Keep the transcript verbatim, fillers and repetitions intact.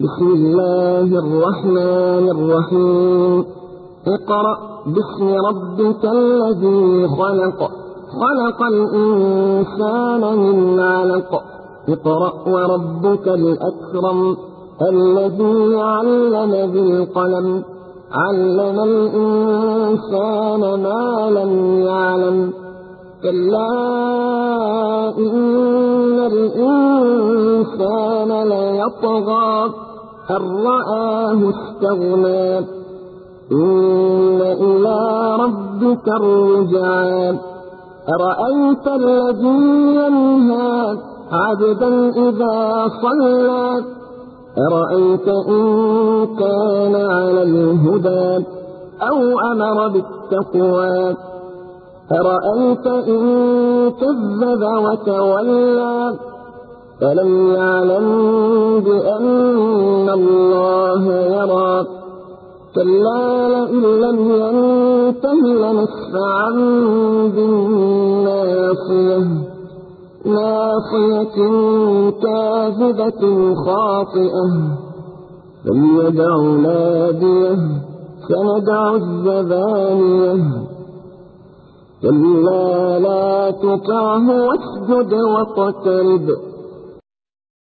بسم الله الرحمن الرحيم. اقرأ باسم ربك الذي خلق خلق الإنسان من علق. اقرأ وربك الأكرم الذي علم بالقلم علم الإنسان ما لم يعلم. كلا إن الإنسان ليطغى أن رآه استغنى. إن إلى ربك الرجعى. أرأيت الذي ينهى عبدا إذا صلى أرأيت إن كان على الهدى أو أمر بالتقوى أرأيت إن كذب وتولى ألم يعلم بأن الله يرى. كلا لئن لم ينته لنسفعا بالناصية ناصية كاذبة خاطئة فليدع ناديه سندع الزبانية. كلا لا تطعه واسجد واقترب